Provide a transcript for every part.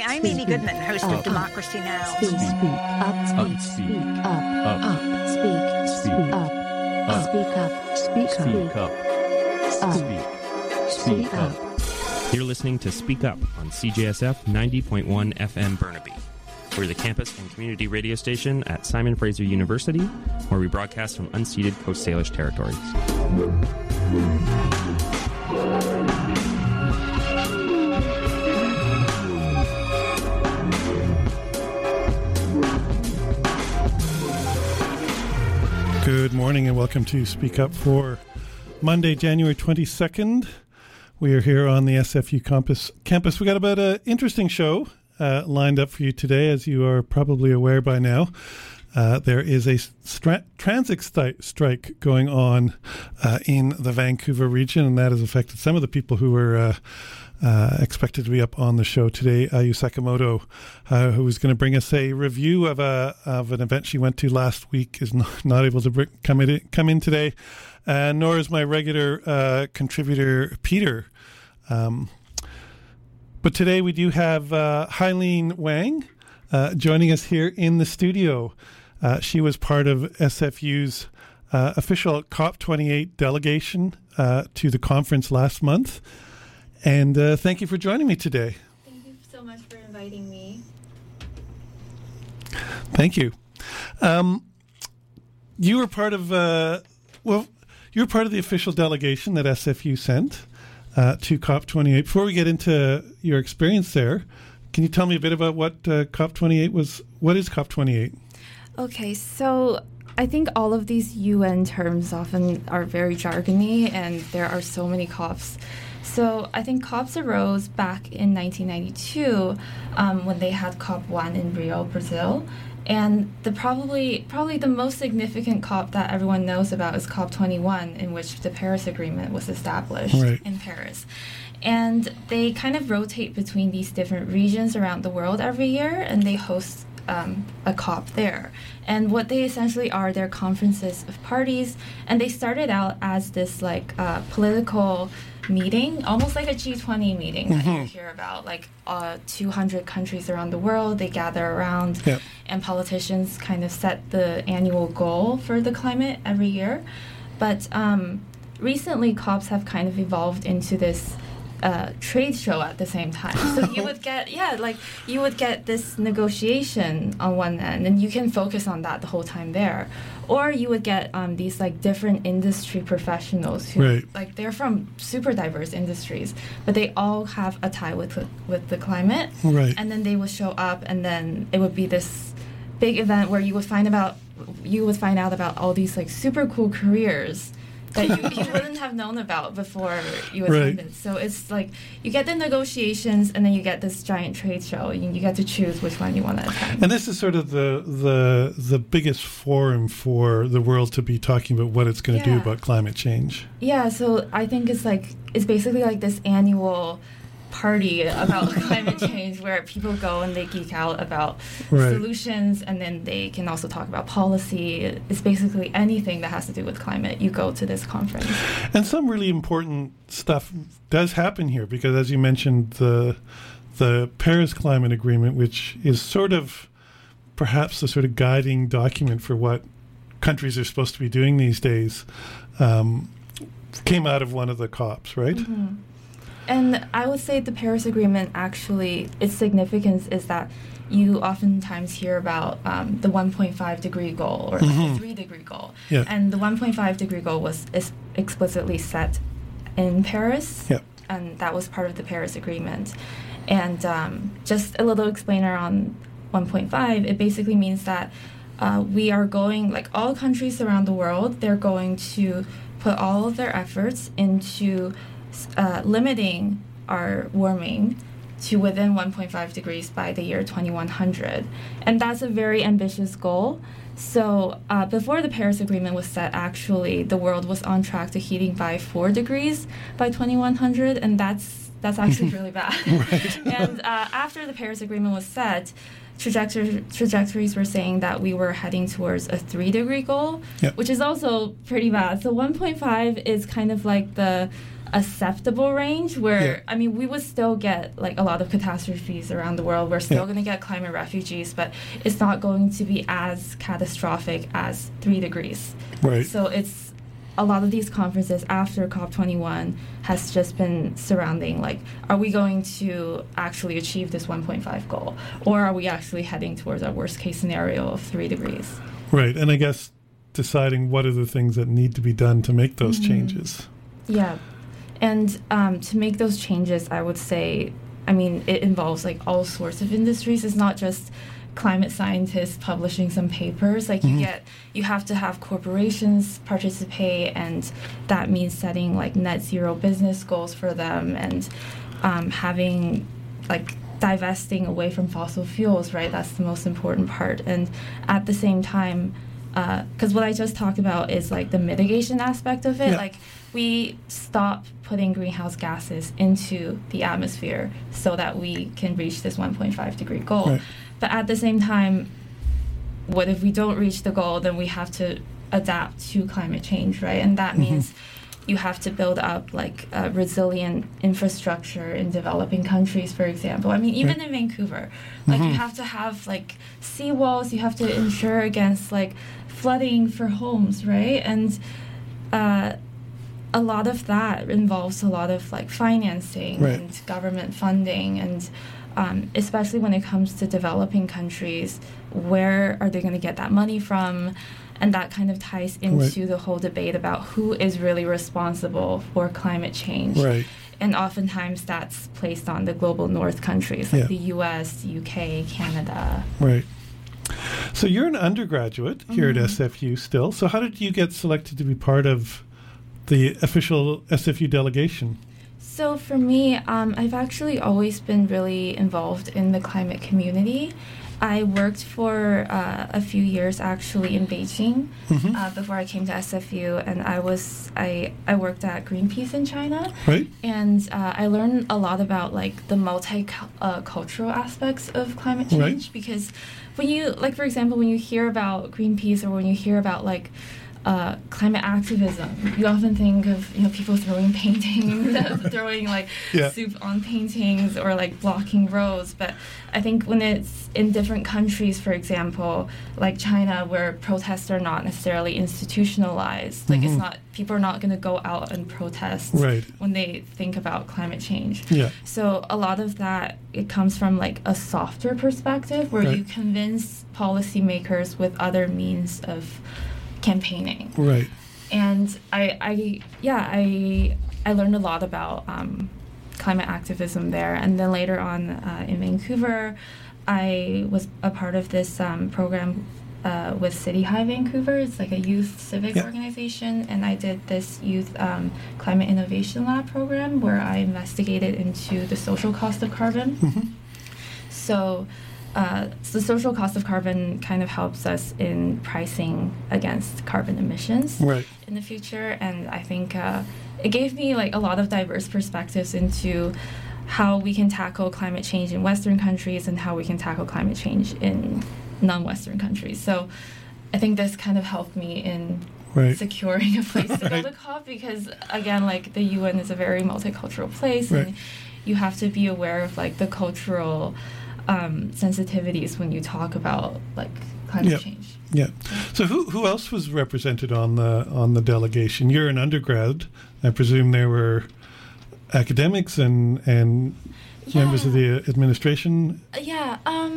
I'm Amy Goodman, host of Democracy Now! Speak up, speak up, speak up, speak up. You're listening to Speak Up on CJSF 90.1 FM Burnaby. We're the campus and community radio station at Simon Fraser University, where we broadcast from unceded Coast Salish territories. Good morning and welcome to Speak Up for Monday, January 22nd. We are here on the SFU campus. We got about an interesting show lined up for you today, as you are probably aware by now. There is a transit strike going on in the Vancouver region, and that has affected some of the people who were expected to be up on the show today. Ayu Sakamoto, who was going to bring us a review of an event she went to last week, is not able to come in today, nor is my regular contributor Peter. But today we do have Hailene Wang joining us here in the studio. She was part of SFU's official COP28 delegation to the conference last month. And thank you for joining me today. Thank you so much for inviting me. Thank you. You were part of the official delegation that SFU sent to COP28. Before we get into your experience there, can you tell me a bit about what COP28 was? What is COP28? Okay, so I think all of these UN terms often are very jargony, and there are so many COPs. So I think COPs arose back in 1992 when they had COP1 in Rio, Brazil. And probably the most significant COP that everyone knows about is COP21, in which the Paris Agreement was established in Paris. And they kind of rotate between these different regions around the world every year, and they host a COP there. And what they essentially are, they're conferences of parties, and they started out as this political meeting, almost like a G20 meeting that you hear about, 200 countries around the world, they gather around, and politicians kind of set the annual goal for the climate every year. But recently, COPs have kind of evolved into this trade show at the same time. So you would get this negotiation on one end, and you can focus on that the whole time there. Or you would get these different industry professionals who they're from super diverse industries, but they all have a tie with the climate. Right. And then they would show up, and then it would be this big event where you would find out about all these super cool careers that you wouldn't have known about before you attended. So it's you get the negotiations, and then you get this giant trade show, and you get to choose which one you want to attend. And this is sort of the biggest forum for the world to be talking about what it's going to do about climate change. Yeah, so I think it's basically this annual party about climate change where people go and they geek out about solutions, and then they can also talk about policy. It's basically anything that has to do with climate. You go to this conference. And some really important stuff does happen here because, as you mentioned, the Paris Climate Agreement, which is sort of perhaps the sort of guiding document for what countries are supposed to be doing these days, came out of one of the COPs, right? Mm-hmm. And I would say the Paris Agreement, actually, its significance is that you oftentimes hear about the 1.5 degree goal or the 3 degree goal. Yeah. And the 1.5 degree goal is explicitly set in Paris, and that was part of the Paris Agreement. And just a little explainer on 1.5, it basically means that we are going, all countries around the world, they're going to put all of their efforts into limiting our warming to within 1.5 degrees by the year 2100. And that's a very ambitious goal. So before the Paris Agreement was set, actually, the world was on track to heating by 4 degrees by 2100, and that's actually really bad. And after the Paris Agreement was set, trajectories were saying that we were heading towards a 3 degree goal, which is also pretty bad. So 1.5 is kind of like the acceptable range where, Yeah. I mean, we would still get like a lot of catastrophes around the world. We're still Yeah. going to get climate refugees, but it's not going to be as catastrophic as 3 degrees. Right. So it's a lot of these conferences after COP21 has just been surrounding like, are we going to actually achieve this 1.5 goal, or are we actually heading towards our worst case scenario of 3 degrees? Right. And I guess deciding what are the things that need to be done to make those changes. Yeah. And to make those changes, I would say, I mean, it involves like all sorts of industries. It's not just climate scientists publishing some papers. Like you have to have corporations participate, and that means setting like net zero business goals for them, and having like divesting away from fossil fuels, right? That's the most important part. And at the same time, because what I just talked about is like the mitigation aspect of it. Yeah. Like we stop putting greenhouse gases into the atmosphere so that we can reach this 1.5 degree goal. Right. But at the same time, what if we don't reach the goal? Then we have to adapt to climate change, right? And that means you have to build up like a resilient infrastructure in developing countries, for example. I mean, even in Vancouver, like you have to have like seawalls, you have to insure against like flooding for homes, right? And a lot of that involves a lot of like financing Right. and government funding, and especially when it comes to developing countries, where are they going to get that money from? And that kind of ties into the whole debate about who is really responsible for climate change. Right. And oftentimes that's placed on the global north countries like Yeah. the US, UK, Canada. Right. So you're an undergraduate here at SFU still. So how did you get selected to be part of the official SFU delegation? So for me, I've actually always been really involved in the climate community. I worked for a few years actually in Beijing before I came to SFU, and I worked at Greenpeace in China. Right. And I learned a lot about like the multicultural aspects of climate change, Right. because when you, like for example, when you hear about Greenpeace or when you hear about like climate activism, you often think of people throwing paintings, throwing like Yeah. soup on paintings or like blocking roads. But I think when it's in different countries, for example, like China, where protests are not necessarily institutionalized, like it's not, people are not going to go out and protest Right. when they think about climate change. Yeah. So a lot of that, it comes from like a softer perspective where Right. you convince policymakers with other means of campaigning. Right. And I learned a lot about climate activism there. And then later on in Vancouver, I was a part of this program with City High Vancouver. It's like a youth civic Yeah. organization, and I did this youth climate innovation lab program where I investigated into the social cost of carbon. So the social cost of carbon kind of helps us in pricing against carbon emissions Right. in the future, and I think it gave me like a lot of diverse perspectives into how we can tackle climate change in Western countries and how we can tackle climate change in non-Western countries. So I think this kind of helped me in Right. securing a place to Right. go to COP, because again, like the UN is a very multicultural place, Right. and you have to be aware of like the cultural sensitivities when you talk about like climate Yeah. change. Yeah. So who else was represented on the delegation? You're an undergrad. I presume there were academics and members of the administration. Yeah,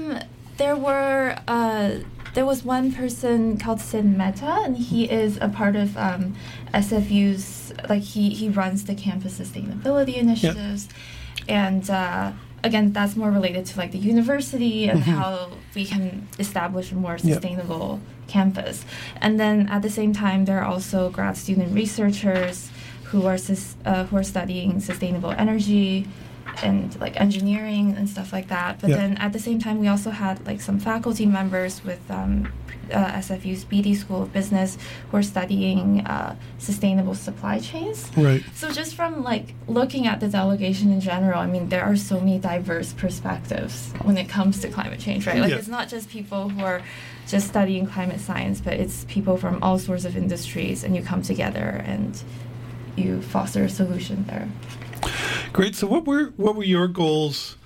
there was one person called Sid Mehta, and he is a part of SFU's, like he runs the campus sustainability initiatives, and again, that's more related to like the university and how we can establish a more sustainable campus. And then at the same time, there are also grad student researchers who are studying sustainable energy and like engineering and stuff like that. But then at the same time, we also had like some faculty members with SFU's BD School of Business who are studying sustainable supply chains. Right. So just from like looking at the delegation in general, I mean, there are so many diverse perspectives when it comes to climate change, right? Like it's not just people who are just studying climate science, but it's people from all sorts of industries, and you come together and you foster a solution there. Great. So what were your goals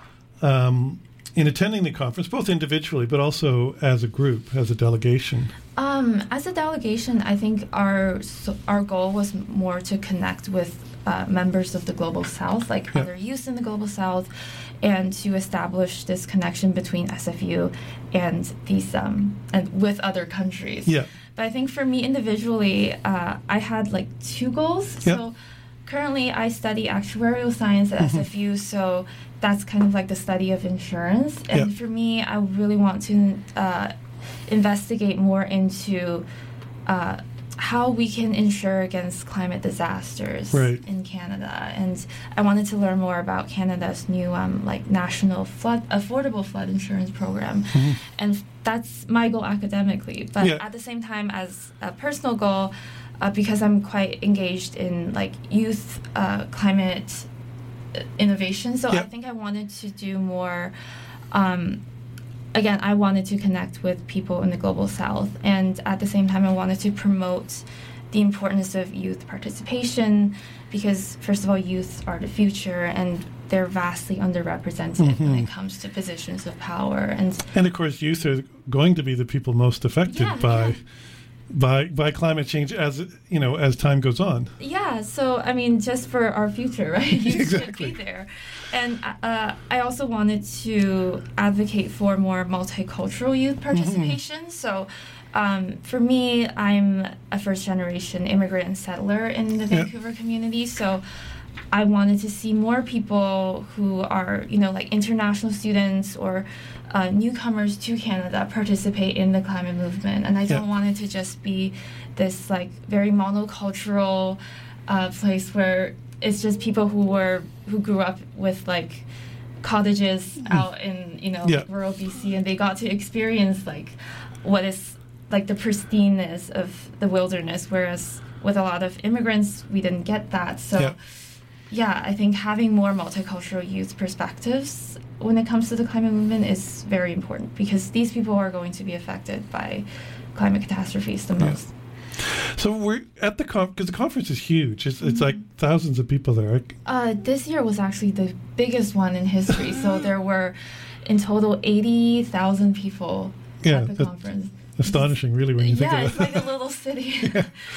in attending the conference, both individually but also as a group, as a delegation? As a delegation, I think our goal was more to connect with members of the Global South, like other youth in the Global South, and to establish this connection between SFU and these and with other countries. Yeah. But I think for me individually, I had like two goals. Yeah. So currently, I study actuarial science at SFU, so that's kind of like the study of insurance. And for me, I really want to investigate more into how we can insure against climate disasters in Canada. And I wanted to learn more about Canada's new national affordable flood insurance program. And that's my goal academically. But at the same time, as a personal goal, because I'm quite engaged in youth climate innovation, so I think I wanted to do more. Again, I wanted to connect with people in the Global South, and at the same time, I wanted to promote the importance of youth participation, because first of all, youth are the future, and they're vastly underrepresented when it comes to positions of power. And of course, youth are going to be the people most affected by climate change as time goes on. Yeah, so I mean, just for our future, right? You should be there. And I also wanted to advocate for more multicultural youth participation. So for me, I'm a first-generation immigrant and settler in the Vancouver community. So I wanted to see more people who are, international students or newcomers to Canada participate in the climate movement. And I don't want it to just be this very monocultural place where it's just people who grew up with cottages out in rural BC, and they got to experience what is the pristineness of the wilderness, whereas with a lot of immigrants we didn't get that. So I think having more multicultural youth perspectives when it comes to the climate movement is very important, because these people are going to be affected by climate catastrophes the most. So we're at the because the conference is huge. It's like thousands of people there. This year was actually the biggest one in history. So there were in total 80,000 people at the conference. Astonishing, really, when you think about it. Yeah, it's like a little city.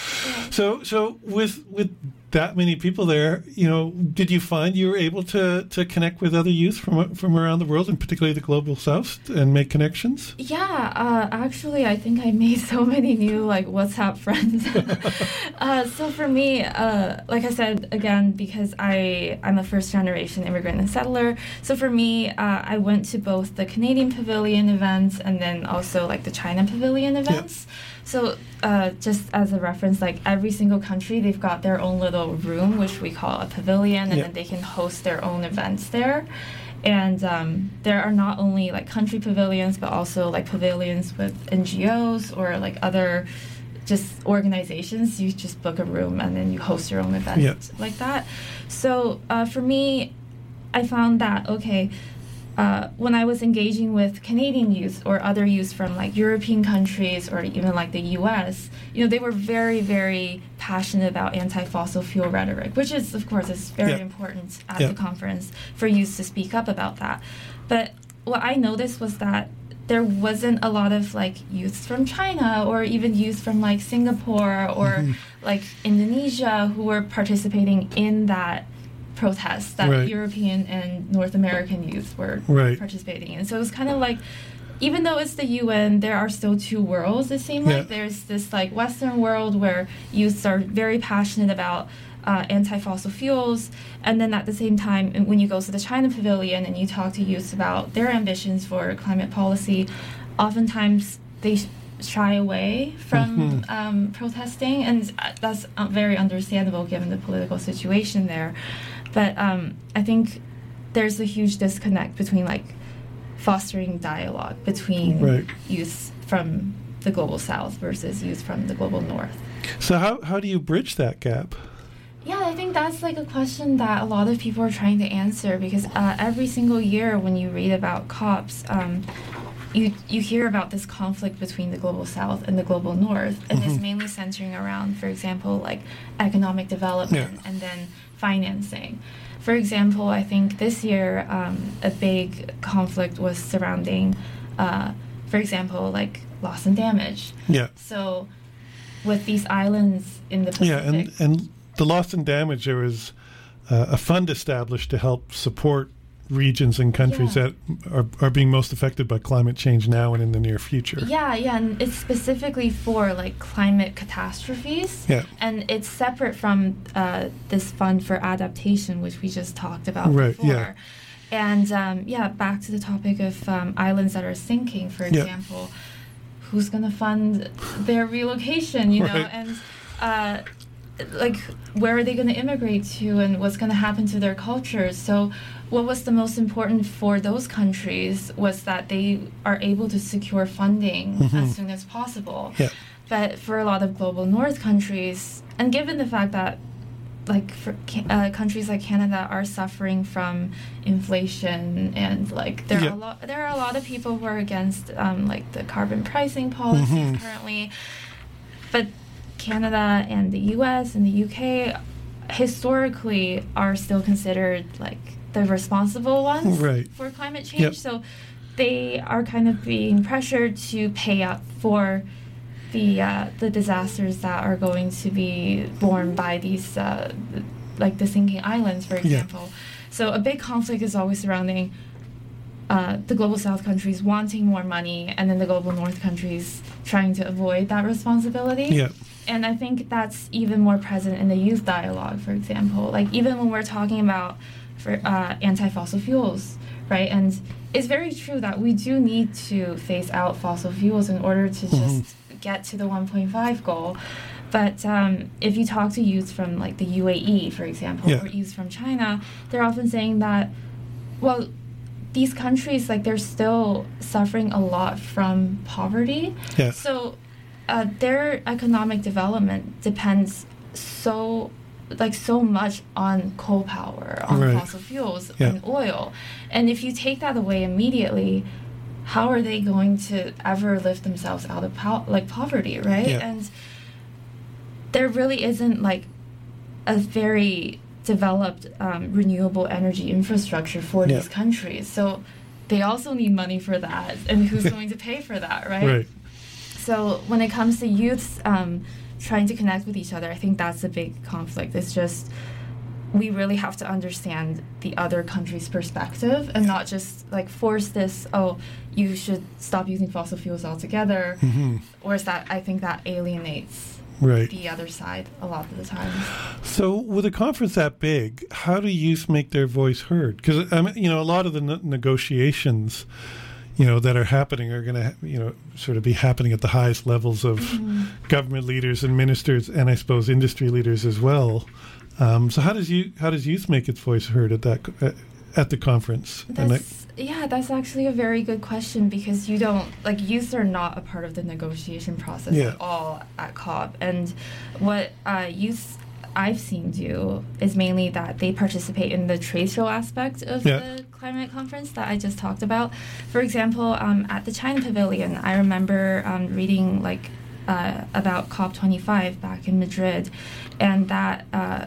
So with that many people there, did you find you were able to connect with other youth from around the world, and particularly the Global South, and make connections? Yeah, actually, I think I made so many new WhatsApp friends. So for me, like I said, again, because I'm a first-generation immigrant and settler, so for me, I went to both the Canadian Pavilion events and then also the China Pavilion events. Yeah. So just as a reference, every single country, they've got their own little room, which we call a pavilion, and then they can host their own events there. And there are not only country pavilions, but also pavilions with NGOs or other just organizations. You just book a room and then you host your own event like that. So for me, I found that, when I was engaging with Canadian youth or other youth from European countries or even the US, they were very, very passionate about anti-fossil fuel rhetoric, which is, of course, is very important at the conference for youth to speak up about that. But what I noticed was that there wasn't a lot of youth from China or even youth from Singapore or Indonesia who were participating in that protests that European and North American youth were participating in. So it was kind of even though it's the UN, there are still two worlds, it seemed like. There's this Western world where youths are very passionate about anti-fossil fuels, and then at the same time, when you go to the China Pavilion and you talk to youths about their ambitions for climate policy, oftentimes they shy away from protesting, and that's very understandable given the political situation there. But I think there's a huge disconnect between fostering dialogue between youth from the Global South versus youth from the Global North. So how do you bridge that gap? Yeah, I think that's a question that a lot of people are trying to answer, because every single year when you read about COPs, you hear about this conflict between the global south and the global north, and it's mainly centering around, for example, like economic development and then financing. For example, I think this year a big conflict was surrounding, for example, like loss and damage. Yeah. So with these islands in the Pacific. Yeah, and the loss and damage, there was a fund established to help support regions and countries that are being most affected by climate change now and in the near future. Yeah, and it's specifically for like climate catastrophes. Yeah. And it's separate from this fund for adaptation, which we just talked about before. Yeah. And back to the topic of islands that are sinking, for example, who's going to fund their relocation, you know, and like where are they going to immigrate to and what's going to happen to their cultures. So what was the most important for those countries was that they are able to secure funding as soon as possible. Yeah. But for a lot of global north countries, and given the fact that like for countries like Canada are suffering from inflation, and like there are a lot of people who are against like the carbon pricing policies currently, but Canada and the US and the UK historically are still considered like the responsible ones for climate change. So they are kind of being pressured to pay up for the disasters that are going to be borne by these like the sinking islands, for example. So a big conflict is always surrounding the global south countries wanting more money, and then the global north countries trying to avoid that responsibility. And I think that's even more present in the youth dialogue, for example. Like even when we're talking about for anti-fossil fuels, right? And it's very true that we do need to phase out fossil fuels in order to just get to the 1.5 goal. But if you talk to youth from like the UAE, for example, or youth from China, they're often saying that, well, these countries, like they're still suffering a lot from poverty. So their economic development depends so much on coal power, on fossil fuels, and oil. And if you take that away immediately, how are they going to ever lift themselves out of poverty, right? And there really isn't like a very developed renewable energy infrastructure for these countries. So they also need money for that, and who's going to pay for that, right? So when it comes to youths trying to connect with each other, I think that's a big conflict. It's just we really have to understand the other country's perspective and not just like force this, oh, you should stop using fossil fuels altogether. Or is that, I think that alienates the other side a lot of the time. So with a conference that big, how do youth make their voice heard? Because, you know, a lot of the negotiations, you know, that are happening are going to, you know, sort of be happening at the highest levels of government leaders and ministers, and I suppose industry leaders as well. So how does youth make its voice heard at the conference? That's actually a very good question, because you don't, like, youth are not a part of the negotiation process at all at COP. And what youth I've seen do is mainly that they participate in the trade show aspect of the climate conference that I just talked about. For example, at the China Pavilion, I remember reading like about COP25 back in Madrid, and that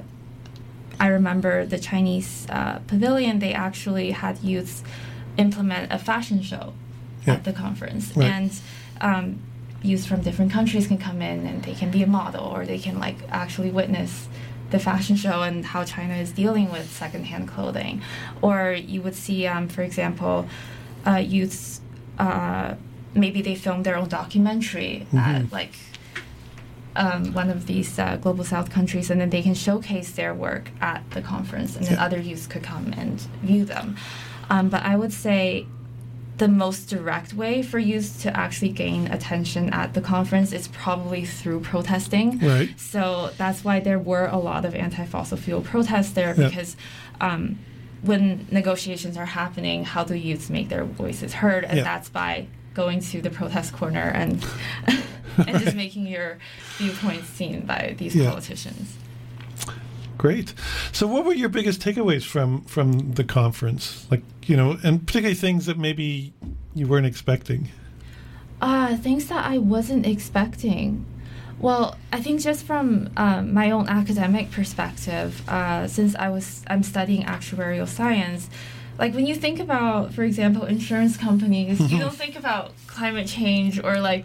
I remember the Chinese pavilion, they actually had youths implement a fashion show at the conference. And youth from different countries can come in and they can be a model, or they can like actually witness the fashion show and how China is dealing with secondhand clothing. Or you would see, for example, youths, maybe they film their own documentary at like one of these global south countries, and then they can showcase their work at the conference, and then other youths could come and view them. But I would say the most direct way for youth to actually gain attention at the conference is probably through protesting. So that's why there were a lot of anti-fossil fuel protests there, because when negotiations are happening, how do youths make their voices heard? And that's by going to the protest corner and and just making your viewpoints seen by these politicians. Great. So what were your biggest takeaways from the conference? Like, you know, and particularly things that maybe you weren't expecting? Things that I wasn't expecting. Well, I think just from my own academic perspective, since I'm studying actuarial science, like when you think about, for example, insurance companies, you don't think about climate change or like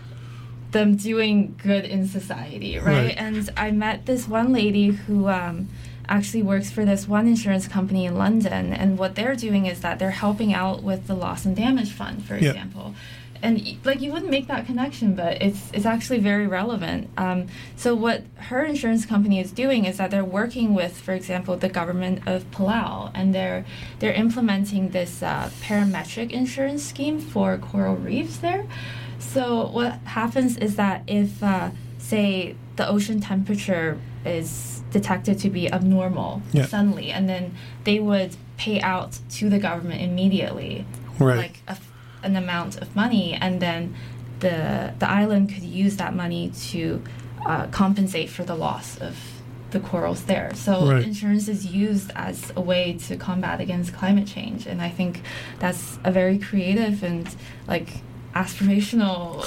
them doing good in society, right? And I met this one lady who actually works for this one insurance company in London, and what they're doing is that they're helping out with the loss and damage fund, for example. And like you wouldn't make that connection, but it's actually very relevant. So what her insurance company is doing is that they're working with, for example, the government of Palau, and they're implementing this parametric insurance scheme for coral reefs there. So what happens is that if, say, the ocean temperature is detected to be abnormal suddenly, and then they would pay out to the government immediately, like an amount of money, and then the island could use that money to compensate for the loss of the corals there. So insurance is used as a way to combat against climate change, and I think that's a very creative and like aspirational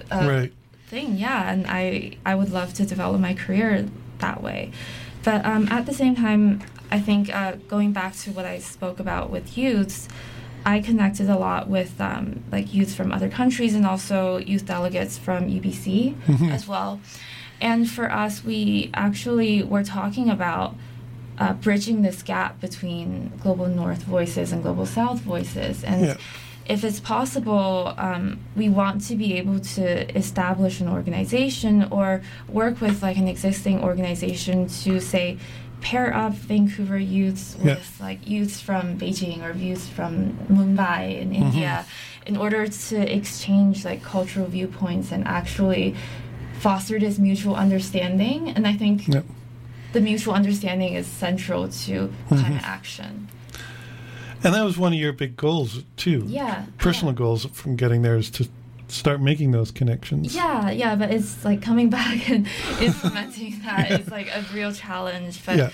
thing. Yeah, and I would love to develop my career that way. But at the same time, I think going back to what I spoke about with youths, I connected a lot with like youth from other countries and also youth delegates from UBC as well. And for us, we actually were talking about bridging this gap between Global North voices and Global South voices. And if it's possible, we want to be able to establish an organization or work with like an existing organization to say, pair up Vancouver youths with like youths from Beijing or youths from Mumbai in India in order to exchange like cultural viewpoints and actually foster this mutual understanding. And I think the mutual understanding is central to climate action. And that was one of your big goals too. Personal goals from getting there is to start making those connections. But it's like coming back and implementing that is like a real challenge. But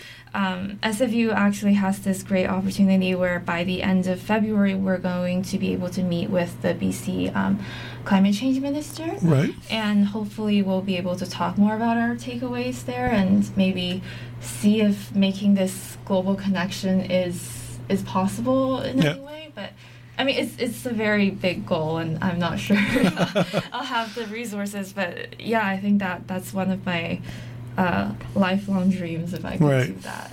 SFU actually has this great opportunity where by the end of February we're going to be able to meet with the BC climate change minister. And hopefully we'll be able to talk more about our takeaways there and maybe see if making this global connection is possible in any way. But I mean, it's a very big goal, and I'm not sure I'll have the resources. But yeah, I think that's one of my lifelong dreams if I could do that.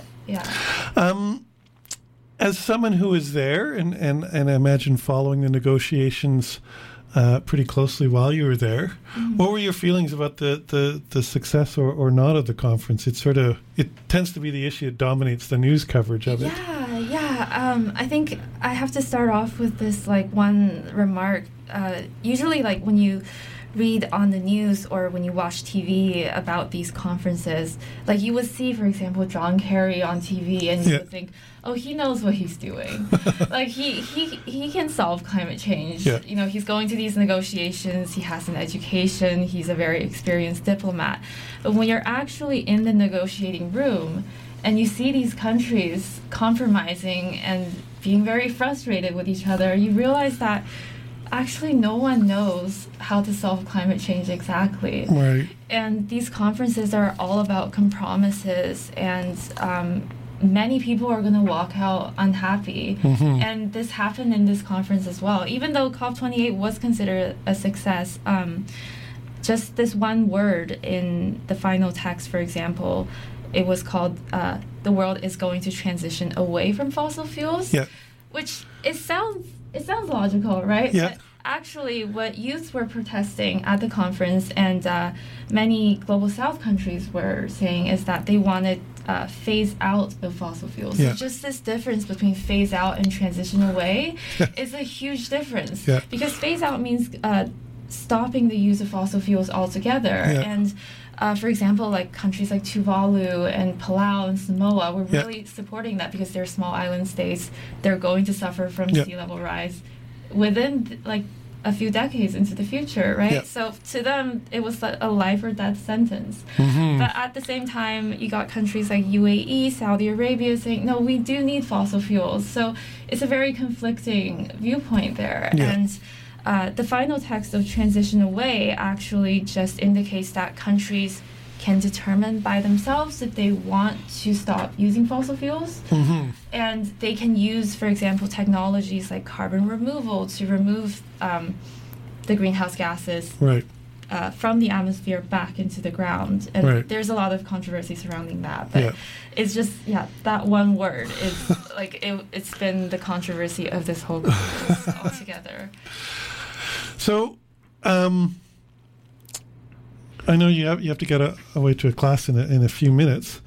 As someone who was there and I imagine following the negotiations pretty closely while you were there, what were your feelings about the success or not of the conference? It tends to be the issue that dominates the news coverage of it. I think I have to start off with this like one remark. Usually like when you read on the news or when you watch TV about these conferences, like you would see, for example, John Kerry on TV and you would think, oh, he knows what he's doing. Like he can solve climate change. You know, he's going to these negotiations, he has an education, he's a very experienced diplomat. But when you're actually in the negotiating room and you see these countries compromising and being very frustrated with each other, you realize that actually no one knows how to solve climate change exactly. And these conferences are all about compromises, and many people are going to walk out unhappy. And this happened in this conference as well. Even though COP28 was considered a success, just this one word in the final text, for example, it was called the world is going to transition away from fossil fuels, which it sounds logical, right? But actually, what youths were protesting at the conference and many Global South countries were saying is that they wanted phase out of fossil fuels. So just this difference between phase out and transition away is a huge difference. Because phase out means stopping the use of fossil fuels altogether. And for example, like countries like Tuvalu and Palau and Samoa were really supporting that because they're small island states. They're going to suffer from sea level rise. Within like a few decades into the future, right? Yeah. So to them, it was a life or death sentence. Mm-hmm. But at the same time, you got countries like UAE, Saudi Arabia saying, no, we do need fossil fuels. So it's a very conflicting viewpoint there. Yeah. And the final text of Transition Away actually just indicates that countries can determine by themselves if they want to stop using fossil fuels. Mm-hmm. And they can use, for example, technologies like carbon removal to remove the greenhouse gases Right. From the atmosphere back into the ground. And Right. there's a lot of controversy surrounding that. But Yeah. it's just, that one word is like, it's been the controversy of this whole crisis altogether. So, I know you have to get away to a class in a few minutes.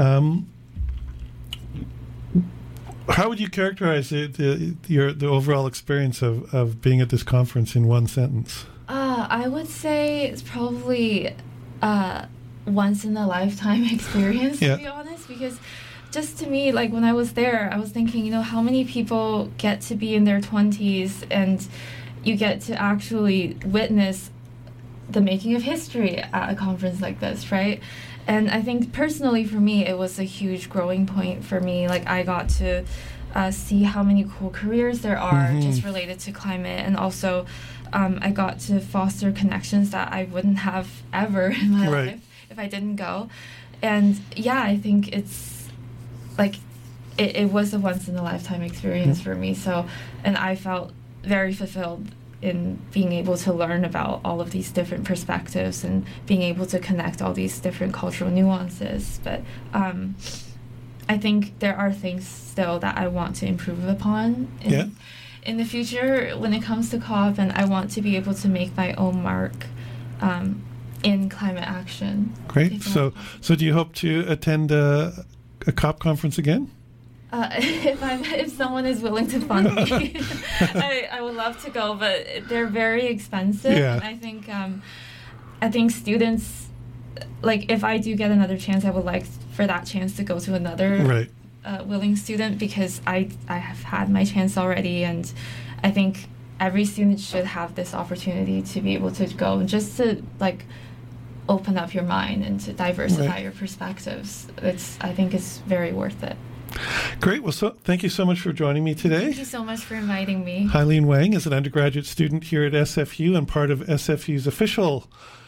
How would you characterize the overall experience of being at this conference in one sentence? I would say it's probably once in a lifetime experience, Yeah. to be honest, because just to me, like when I was there, I was thinking, how many people get to be in their 20s and you get to actually witness the making of history at a conference like this, right? And I think personally for me, it was a huge growing point for me. Like I got to see how many cool careers there are just related to climate, and also I got to foster connections that I wouldn't have ever in my Right. life if I didn't go. And yeah, I think it's like it was a once in a lifetime experience for me. So, and I felt very fulfilled in being able to learn about all of these different perspectives and being able to connect all these different cultural nuances. But I think there are things still that I want to improve upon in the future when it comes to COP, and I want to be able to make my own mark in climate action. Great. So do you hope to attend a COP conference again? If someone is willing to fund me, I would love to go, but they're very expensive. Yeah. And I think students, like if I do get another chance, I would like for that chance to go to another Right. willing student, because I have had my chance already, and I think every student should have this opportunity to be able to go and just to like open up your mind and to diversify your perspectives. I think it's very worth it. Great. Well, thank you so much for joining me today. Thank you so much for inviting me. Hailene Wang is an undergraduate student here at SFU and part of SFU's official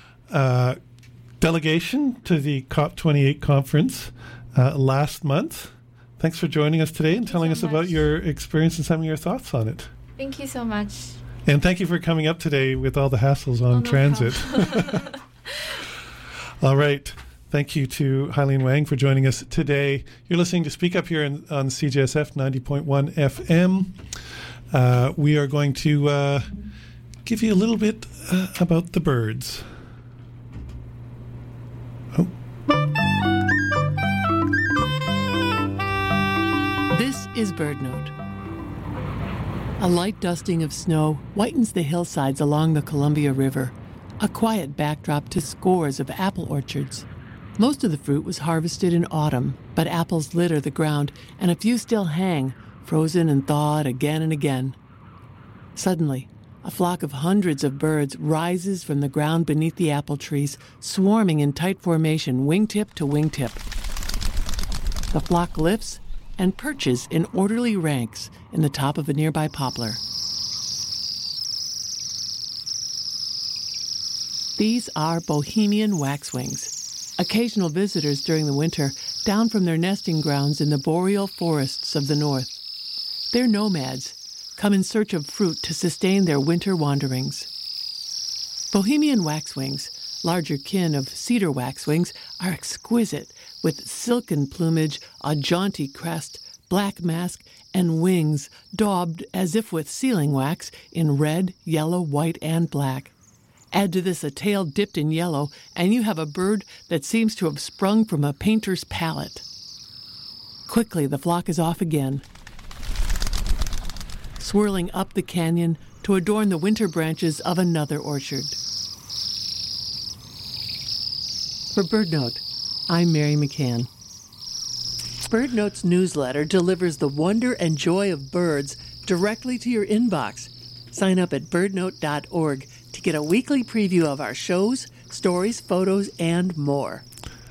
delegation to the COP28 conference last month. Thanks for joining us today and telling us about your experience and some of your thoughts on it. Thank you so much. And thank you for coming up today with all the hassles on transit. All right. Thank you to Hailene Wang for joining us today. You're listening to Speak Up here on CJSF 90.1 FM. We are going to give you a little bit about the birds. Oh. This is BirdNote. A light dusting of snow whitens the hillsides along the Columbia River, a quiet backdrop to scores of apple orchards. Most of the fruit was harvested in autumn, but apples litter the ground, and a few still hang, frozen and thawed again and again. Suddenly, a flock of hundreds of birds rises from the ground beneath the apple trees, swarming in tight formation, wingtip to wingtip. The flock lifts and perches in orderly ranks in the top of a nearby poplar. These are Bohemian waxwings, occasional visitors during the winter down from their nesting grounds in the boreal forests of the north. They're nomads, come in search of fruit to sustain their winter wanderings. Bohemian waxwings, larger kin of cedar waxwings, are exquisite, with silken plumage, a jaunty crest, black mask, and wings daubed as if with sealing wax in red, yellow, white, and black. Add to this a tail dipped in yellow, and you have a bird that seems to have sprung from a painter's palette. Quickly, the flock is off again, swirling up the canyon to adorn the winter branches of another orchard. For BirdNote, I'm Mary McCann. BirdNote's newsletter delivers the wonder and joy of birds directly to your inbox. Sign up at birdnote.org to get a weekly preview of our shows, stories, photos, and more.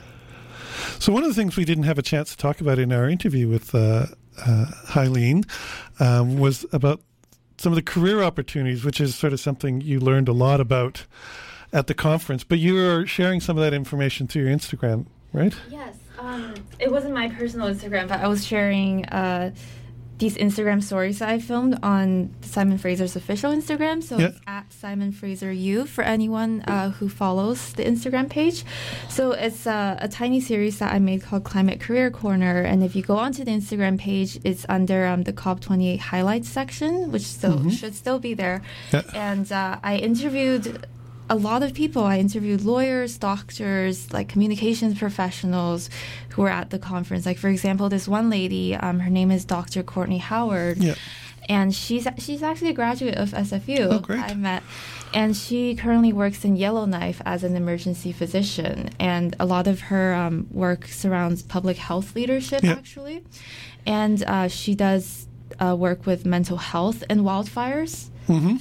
So one of the things we didn't have a chance to talk about in our interview with Hylene was about some of the career opportunities, which is sort of something you learned a lot about at the conference. But you were sharing some of that information through your Instagram, right? Yes. It wasn't my personal Instagram, but I was sharing these Instagram stories that I filmed on Simon Fraser's official Instagram. So it's at Simon Fraser U for anyone who follows the Instagram page. So it's a tiny series that I made called Climate Career Corner. And if you go onto the Instagram page, it's under the COP28 highlights section, which should still be there. Yeah. And I interviewed a lot of people. I interviewed lawyers, doctors, like communications professionals who were at the conference. Like, for example, this one lady, her name is Dr. Courtney Howard. Yeah. And she's actually a graduate of SFU. Oh, great. I met. And she currently works in Yellowknife as an emergency physician. And a lot of her work surrounds public health leadership, actually. And she does work with mental health and wildfires.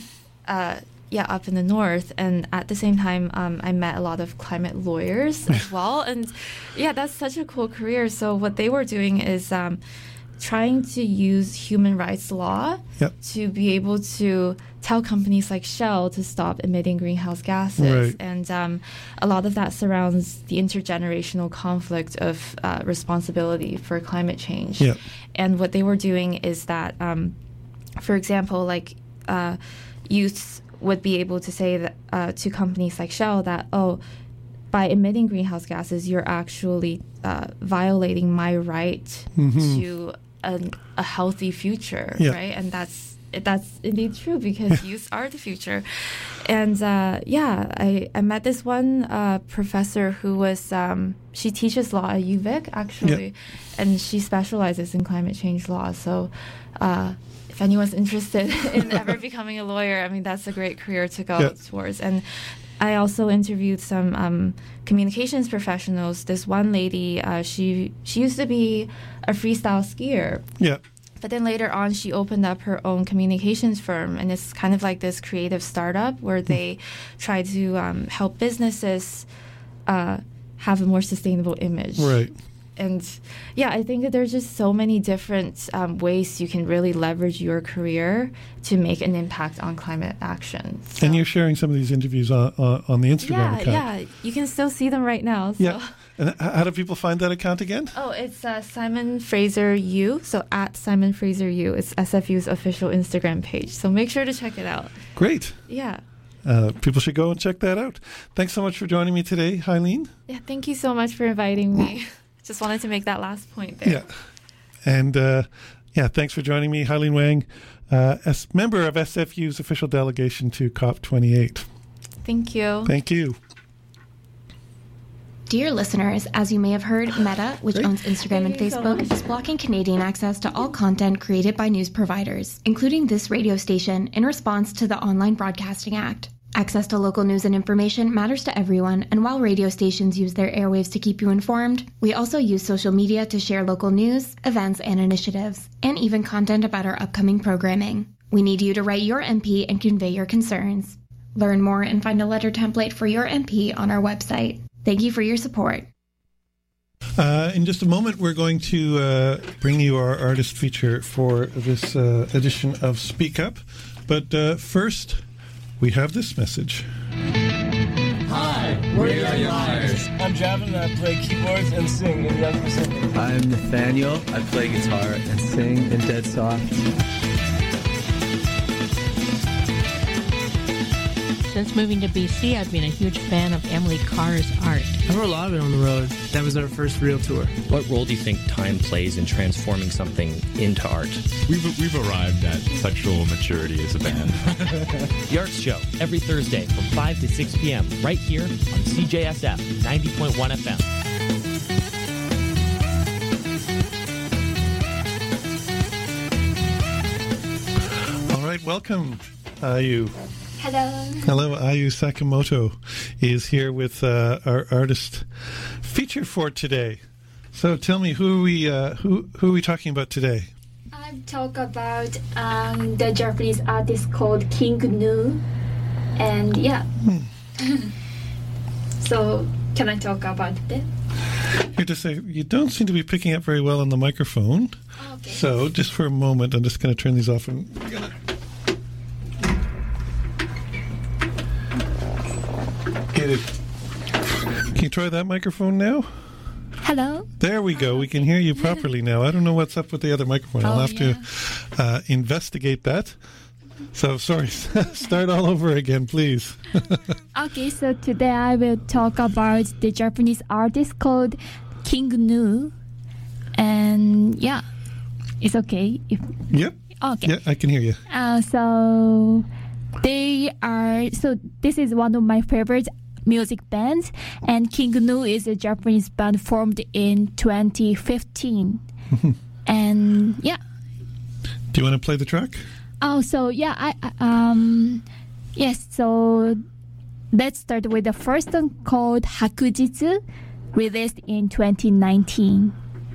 Up in the north. And at the same time, I met a lot of climate lawyers as well. And that's such a cool career. So what they were doing is trying to use human rights law to be able to tell companies like Shell to stop emitting greenhouse gases. Right. And a lot of that surrounds the intergenerational conflict of responsibility for climate change. Yep. And what they were doing is that, for example, like youths would be able to say that, to companies like Shell that, by emitting greenhouse gases, you're actually violating my right to a healthy future, right? And that's indeed true because youth are the future. And I met this one professor who was she teaches law at UVic actually, and she specializes in climate change law. So if anyone's interested in ever becoming a lawyer, I mean, that's a great career to go towards. And I also interviewed some communications professionals. This one lady, she used to be a freestyle skier. Yeah. But then later on, she opened up her own communications firm, and it's kind of like this creative startup where they try to help businesses have a more sustainable image. Right. And I think that there's just so many different ways you can really leverage your career to make an impact on climate action. So. And you're sharing some of these interviews on the Instagram account. Yeah, you can still see them right now. So. Yeah. And how do people find that account again? Oh, it's Simon Fraser U. So at Simon Fraser U. It's SFU's official Instagram page. So make sure to check it out. Great. Yeah. People should go and check that out. Thanks so much for joining me today, Hylene. Yeah, thank you so much for inviting me. Just wanted to make that last point there. Yeah. And thanks for joining me, Hylene Wang, as member of SFU's official delegation to COP28. Thank you. Thank you. Dear listeners, as you may have heard, Meta, which owns Instagram and Facebook, is blocking Canadian access to all content created by news providers, including this radio station, in response to the Online Broadcasting Act. Access to local news and information matters to everyone, and while radio stations use their airwaves to keep you informed, we also use social media to share local news, events, and initiatives, and even content about our upcoming programming. We need you to write your MP and convey your concerns. Learn more and find a letter template for your MP on our website. Thank you for your support. In just a moment, we're going to bring you our artist feature for this edition of Speak Up. But first, we have this message. Hi, we're Young Liars. I'm Javin, and I play keyboards and sing in Young Pacific. I'm Nathaniel. I play guitar and sing in Dead Soft. Since moving to BC, I've been a huge fan of Emily Carr's art. I wrote a lot of it on the road. That was our first real tour. What role do you think time plays in transforming something into art? We've arrived at sexual maturity as a band. The Arts Show, every Thursday from 5 to 6 p.m. right here on CJSF 90.1 FM. All right, welcome, Ayu. Hello. Hello, Ayu Sakamoto is here with our artist feature for today. So tell me, who are we talking about today? I talk about the Japanese artist called King Gnu, and yeah. So can I talk about that? Here to say, you don't seem to be picking up very well on the microphone. Okay. So just for a moment, I'm just going to turn these off and get it. Can you try that microphone now? Hello? There we go. We can hear you properly now. I don't know what's up with the other microphone. I'll have to investigate that. So, sorry. Start all over again, please. Okay, so today I will talk about the Japanese artist called King Gnu. And yeah, it's okay. Yep. Okay. Yeah, I can hear you. So this is one of my favorite music bands, and King Gnu is a Japanese band formed in 2015. And yeah. Do you want to play the track? Oh, so yeah, yes, so let's start with the first one called Hakujitsu, released in 2019.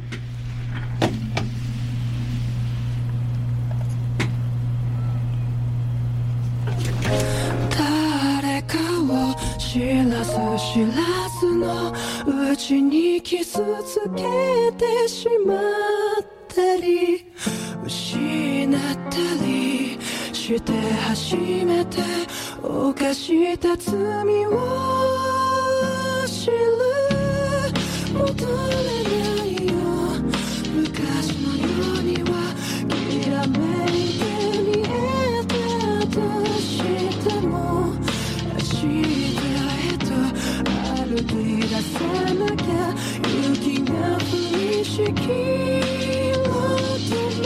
して初めて犯した罪を知る戻れないよ昔のようにはきらめいて見えたとしても明日へと歩き出さなきゃ勇気が降りしきろうとも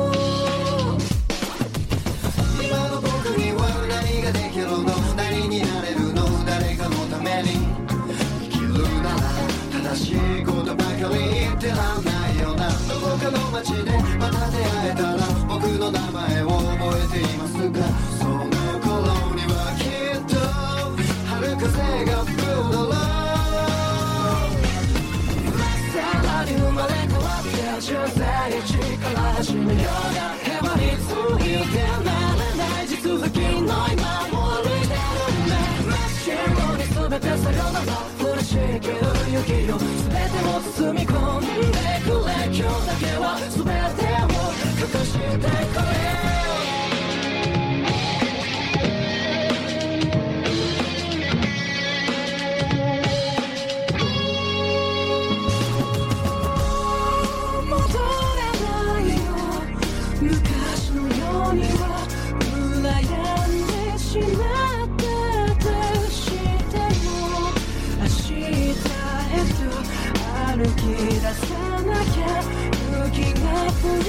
何になれるの誰かのために生きるなら正しいことばかり言ってらんないよなどこかの街でまた出会えたら僕の名前を覚えていますかその頃にはきっと春風が吹くだろうさらに生まれ変わって10歳一から始めようがへばりついてなれない地続きの今全てさよなら降りしきる雪よ全てを包み込んでくれ今日だけは全てを隠してくれ戻れないよ昔のようには羨んでしまう歩き出さなきゃ勇気が降り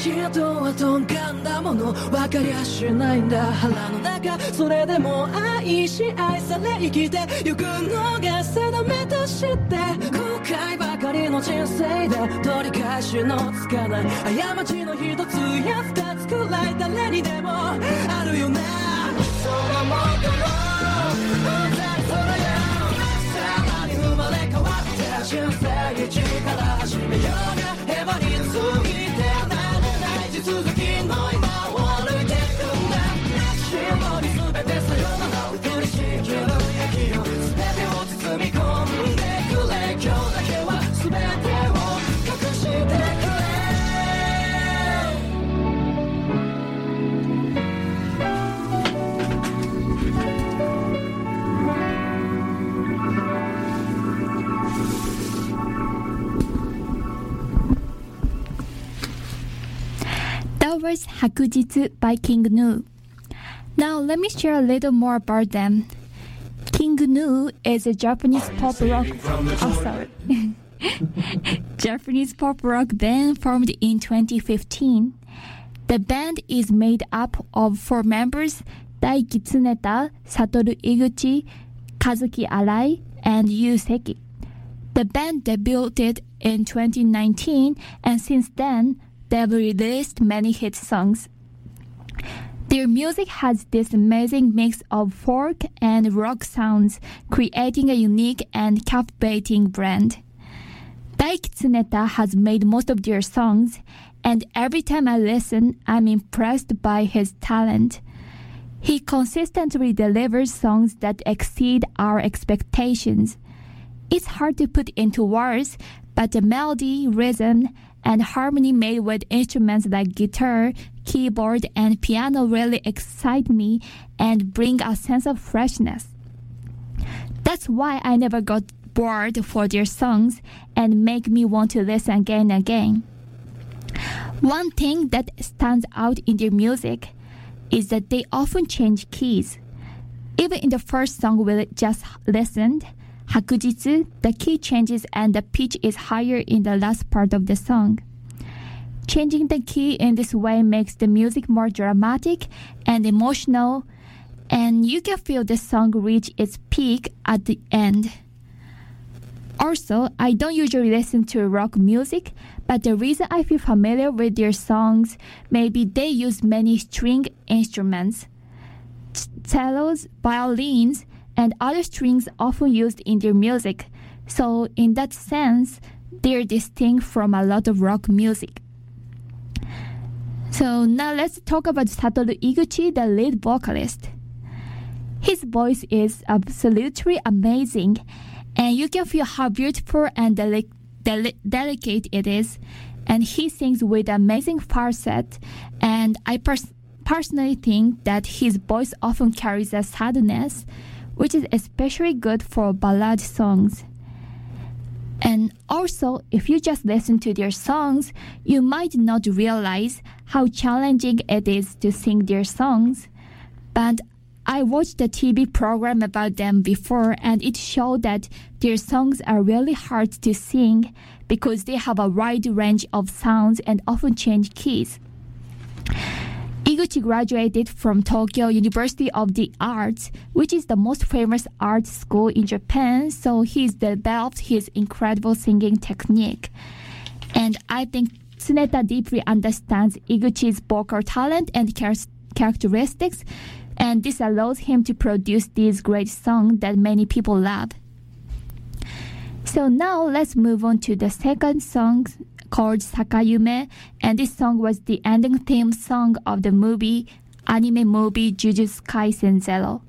人はとんがんだもの分かりゃしないんだ腹の中それでも愛し愛され生きてゆくのが定めとして後悔ばかりの人生で取り返しのつかない過ちの一つや二つくらい誰にでもあるよねそのもとのそのよさらに生まれ変わって人生一から始めようが平和についてなれない地続きの今を歩いてくんだ白に全てさよなら降りしきる雪を全てを包み込んでくれ今日だけは全てを隠してくれ That was Hakujitsu by King Gnu. Now let me share a little more about them. King Gnu is a Japanese pop rock. Japanese pop rock band formed in 2015. The band is made up of 4 members: Daiki Tsuneta, Satoru Iguchi, Kazuki Arai, and Yu Seki. The band debuted in 2019, and since then, they've released many hit songs. Their music has this amazing mix of folk and rock sounds, creating a unique and captivating brand. Daiki Tsuneta has made most of their songs, and every time I listen, I'm impressed by his talent. He consistently delivers songs that exceed our expectations. It's hard to put into words, but the melody, rhythm, and harmony made with instruments like guitar, keyboard, and piano really excite me and bring a sense of freshness. That's why I never got bored for their songs and make me want to listen again and again. One thing that stands out in their music is that they often change keys. Even in the first song we just listened, Hakujitsu, the key changes and the pitch is higher in the last part of the song. Changing the key in this way makes the music more dramatic and emotional, and you can feel the song reach its peak at the end. Also, I don't usually listen to rock music, but the reason I feel familiar with their songs may be they use many string instruments. Cellos, violins, and other strings often used in their music, so in that sense, they're distinct from a lot of rock music. So now let's talk about Satoru Iguchi, the lead vocalist. His voice is absolutely amazing, and you can feel how beautiful and delicate it is, and he sings with amazing falsetto, and I personally think that his voice often carries a sadness, which is especially good for ballad songs. And also, if you just listen to their songs, you might not realize how challenging it is to sing their songs. But I watched a TV program about them before, and it showed that their songs are really hard to sing because they have a wide range of sounds and often change keys. Iguchi graduated from Tokyo University of the Arts, which is the most famous art school in Japan, so he's developed his incredible singing technique. And I think Tsuneta deeply understands Iguchi's vocal talent and characteristics, and this allows him to produce these great songs that many people love. So now let's move on to the second song, called Sakayume, and this song was the ending theme song of the anime movie Jujutsu Kaisen Zero.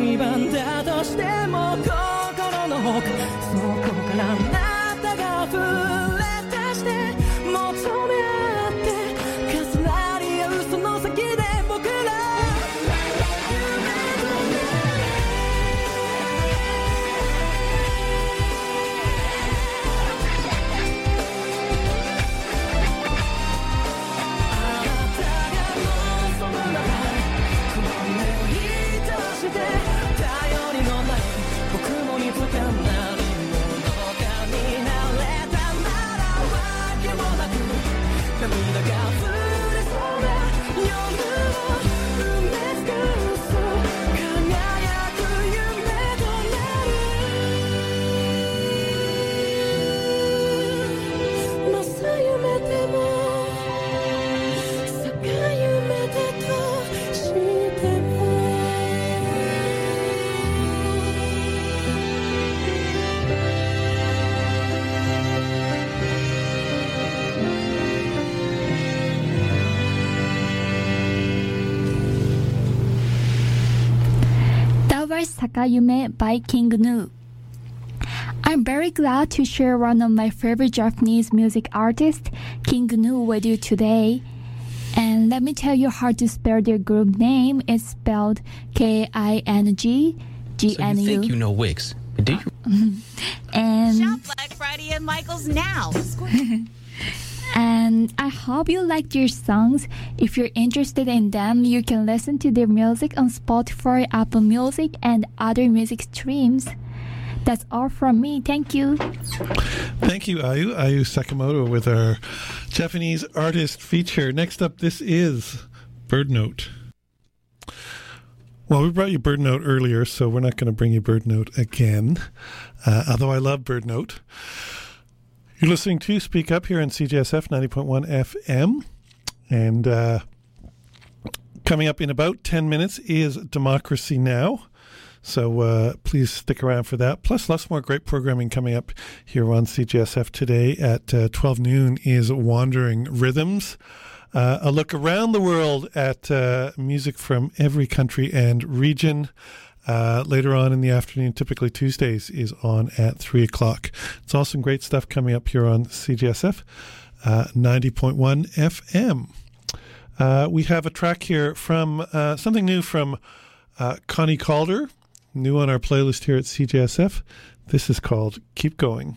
2番だとしても心の奥そこからあなたが溢れ出して求め合って重なり合うその先で僕ら Sakayume by King Gnu. I'm very glad to share one of my favorite Japanese music artists, King Gnu, with you today. And let me tell you how to spell their group name. It's spelled K-I-N-G-G-N-U. So you think you know Wix, do you? And Shop Black Friday at Michael's now. And I hope you liked your songs. If you're interested in them, you can listen to their music on Spotify, Apple Music, and other music streams. That's all from me. Thank you. Thank you, Ayu Sakamoto, with our Japanese artist feature. Next up, this is Bird Note. Well, we brought you Bird Note earlier, so we're not going to bring you Bird Note again, although I love Bird Note. You're listening to Speak Up here on CJSF 90.1 FM. And coming up in about 10 minutes is Democracy Now! So please stick around for that. Plus, lots more great programming coming up here on CJSF today. At 12 noon is Wandering Rhythms. A look around the world at music from every country and region. Later on in the afternoon, typically Tuesdays, is on at 3 o'clock. It's all some great stuff coming up here on CJSF 90.1 FM. We have a track here from something new from Connie Calder, new on our playlist here at CJSF. This is called Keep Going.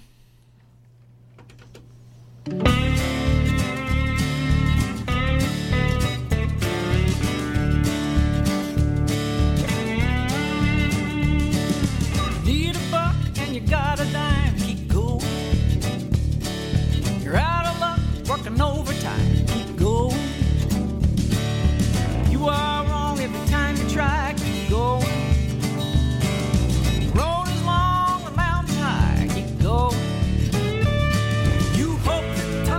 You got a dime, keep going. You're out of luck, working overtime, keep going. You are wrong every time you try, keep going. The road is long, the mountain's high, keep going. You hope that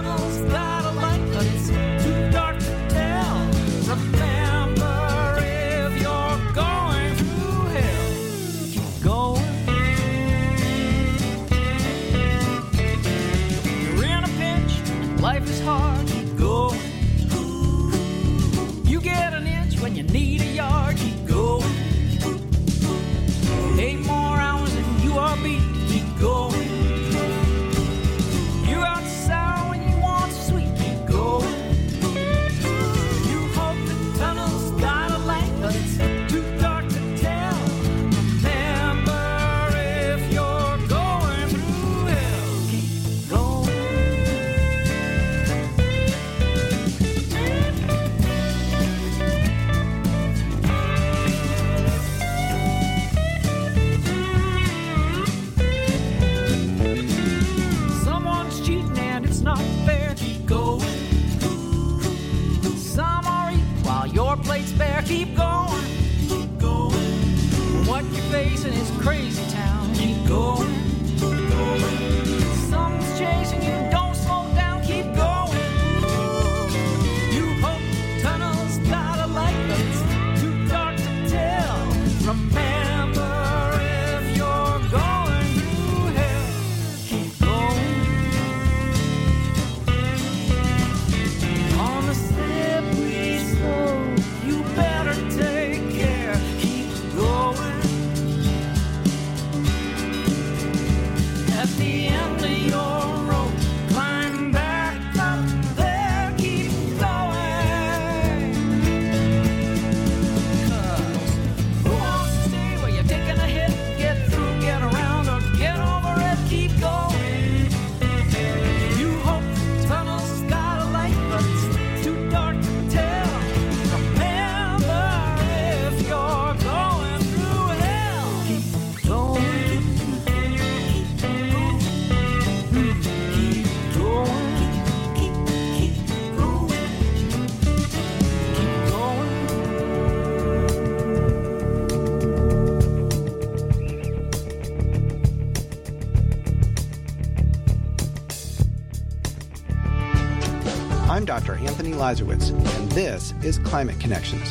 Dr. Anthony Lazarowitz, and this is Climate Connections.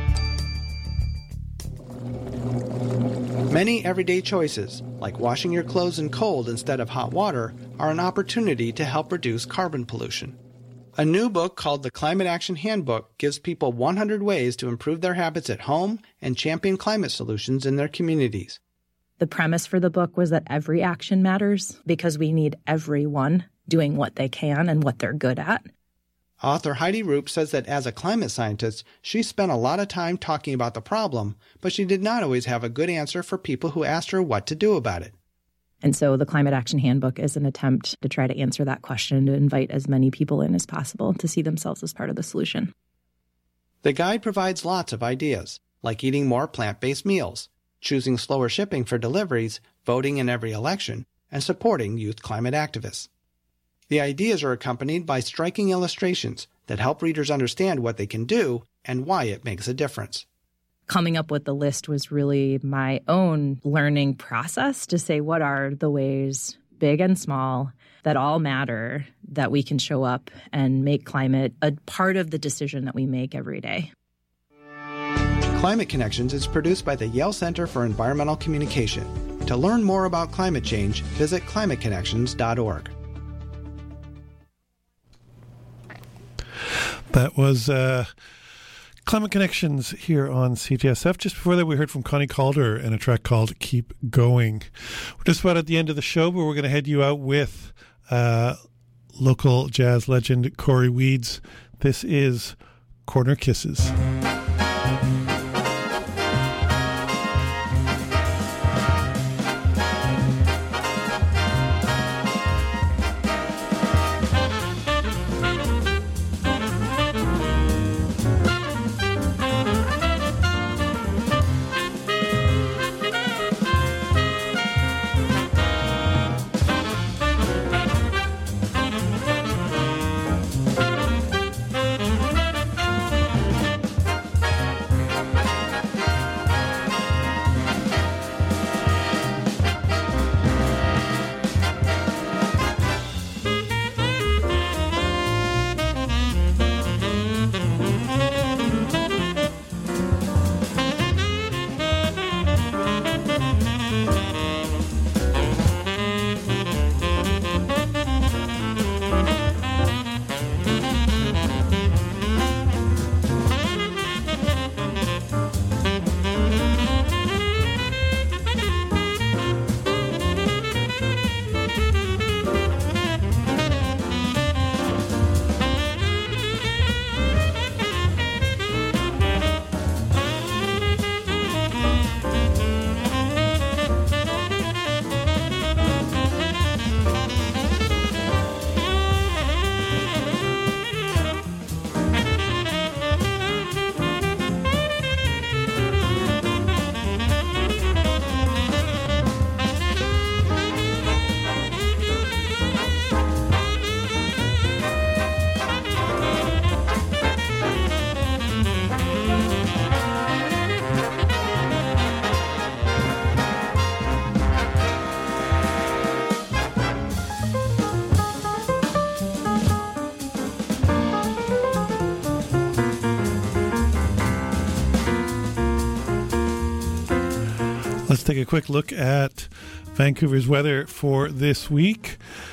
Many everyday choices, like washing your clothes in cold instead of hot water, are an opportunity to help reduce carbon pollution. A new book called The Climate Action Handbook gives people 100 ways to improve their habits at home and champion climate solutions in their communities. The premise for the book was that every action matters because we need everyone doing what they can and what they're good at. Author Heidi Roop says that as a climate scientist, she spent a lot of time talking about the problem, but she did not always have a good answer for people who asked her what to do about it. And so the Climate Action Handbook is an attempt to try to answer that question, to invite as many people in as possible to see themselves as part of the solution. The guide provides lots of ideas, like eating more plant-based meals, choosing slower shipping for deliveries, voting in every election, and supporting youth climate activists. The ideas are accompanied by striking illustrations that help readers understand what they can do and why it makes a difference. Coming up with the list was really my own learning process to say what are the ways, big and small, that all matter, that we can show up and make climate a part of the decision that we make every day. Climate Connections is produced by the Yale Center for Environmental Communication. To learn more about climate change, visit climateconnections.org. That was Climate Connections here on CJSF. Just before that, we heard from Connie Calder and a track called Keep Going. We're just about at the end of the show, but we're going to head you out with local jazz legend Corey Weeds. This is Corner Kisses. Let's take a quick look at Vancouver's weather for this week.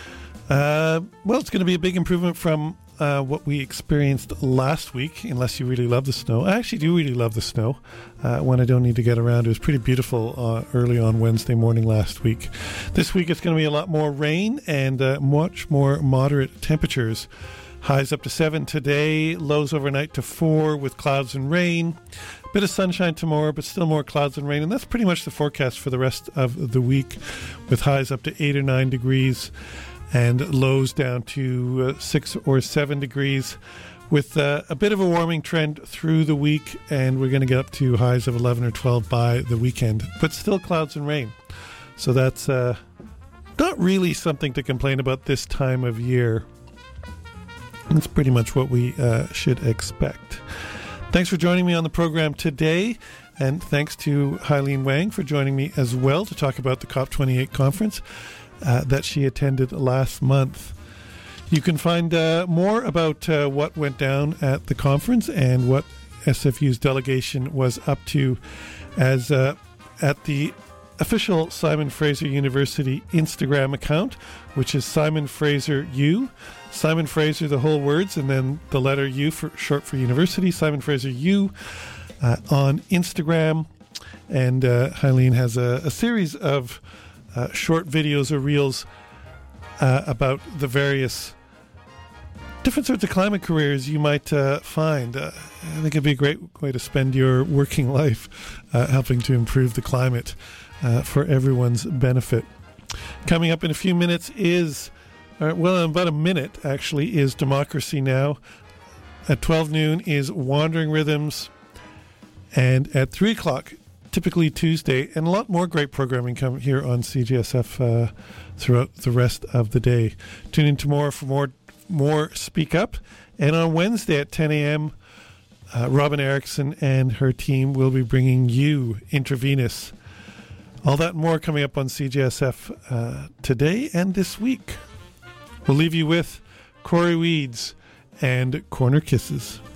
Well, it's going to be a big improvement from what we experienced last week, unless you really love the snow. I actually do really love the snow when I don't need to get around. It was pretty beautiful early on Wednesday morning last week. This week it's going to be a lot more rain and much more moderate temperatures. Highs up to 7 today, lows overnight to 4 with clouds and rain. Bit of sunshine tomorrow, but still more clouds and rain. And that's pretty much the forecast for the rest of the week, with highs up to 8 or 9 degrees and lows down to 6 or 7 degrees, with a bit of a warming trend through the week. And we're going to get up to highs of 11 or 12 by the weekend, but still clouds and rain. So that's not really something to complain about this time of year. That's pretty much what we should expect. Thanks for joining me on the program today, and thanks to Hailene Wang for joining me as well to talk about the COP28 conference that she attended last month. You can find more about what went down at the conference and what SFU's delegation was up to as at the official Simon Fraser University Instagram account, which is Simon Fraser U. Simon Fraser, the whole words, and then the letter U for short for university. Simon Fraser U on Instagram. And Eileen has a series of short videos or reels about the various different sorts of climate careers you might find. I think it'd be a great way to spend your working life helping to improve the climate for everyone's benefit. Coming up in a few minutes is, well, in about a minute actually, is Democracy Now! At 12 noon is Wandering Rhythms. And at 3 o'clock, typically Tuesday, and a lot more great programming come here on CJSF throughout the rest of the day. Tune in tomorrow for more Speak Up. And on Wednesday at 10 a.m., Robin Erickson and her team will be bringing you Intravenous. All that and more coming up on CJSF today and this week. We'll leave you with Corey Weeds and Corner Kisses.